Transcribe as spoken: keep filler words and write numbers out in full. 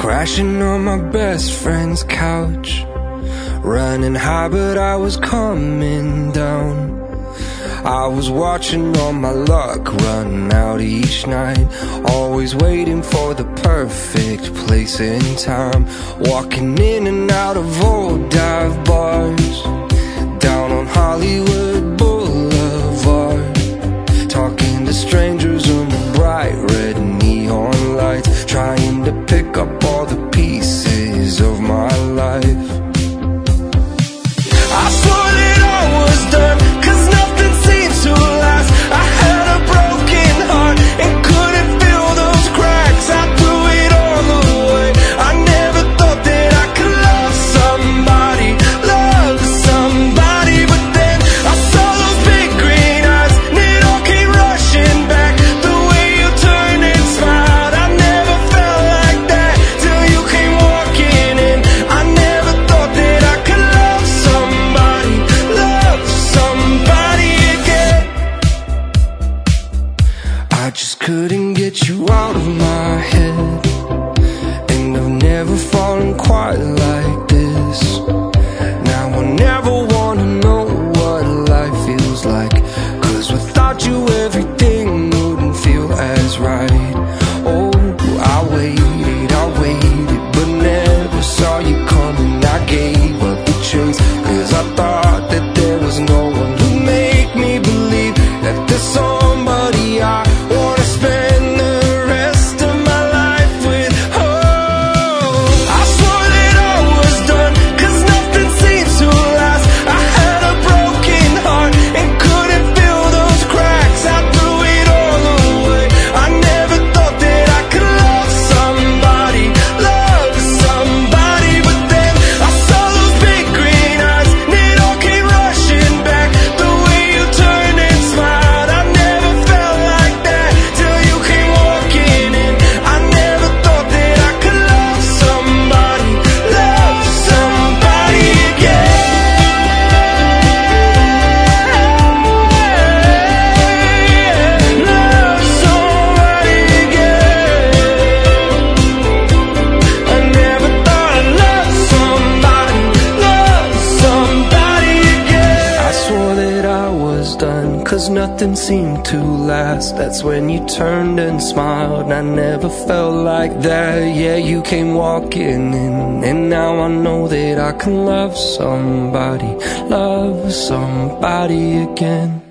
crashing on my best friend's couch, running high but I was coming down. I was watching all my luck run out each night, always waiting for the perfect place in time, walking in and out of old dive bars down on Hollywood Boulevard, talking to strangers under bright red neon lights, trying to pick up all the pieces of my life. I swore that I was done, 'cause nothing seemed to last. I had a broken heart and couldn't fill those cracks. I threw it all away. I never thought that I could love somebody, love somebody. But then I saw those big green eyes and it all came rushing back. The way you turned and smiled, I never felt like that till you came walking in. I never thought that I could love somebody, love somebody again. I just couldn't get you out of my head, and I've never fallen quite like this. Now I never wanna know what life feels like, 'cause without you everything wouldn't feel as right. Oh, I waited, I waited, but never saw you coming. I gave up the chase, 'cause I thought that there was no one to make me believe that there's somebody I wanna spend the rest of my life with. Oh, I swore that I was done, 'cause nothing seems to last. I had a broken heart and couldn't fill those cracks. I threw it all away. I never thought that I could love somebody, love somebody. But then I saw those big green eyes and it all came rushing back. The way you turned and smiled, I never felt like that till you came walking in. I never thought that I could love somebody, love somebody again. Love somebody again. I never thought I'd love somebody, love somebody again. I swore that I was done, 'cause nothing seemed to last. That's when you turned and smiled, and I never felt like that. Yeah, you came walking in, and now I know that I can love somebody, love somebody again.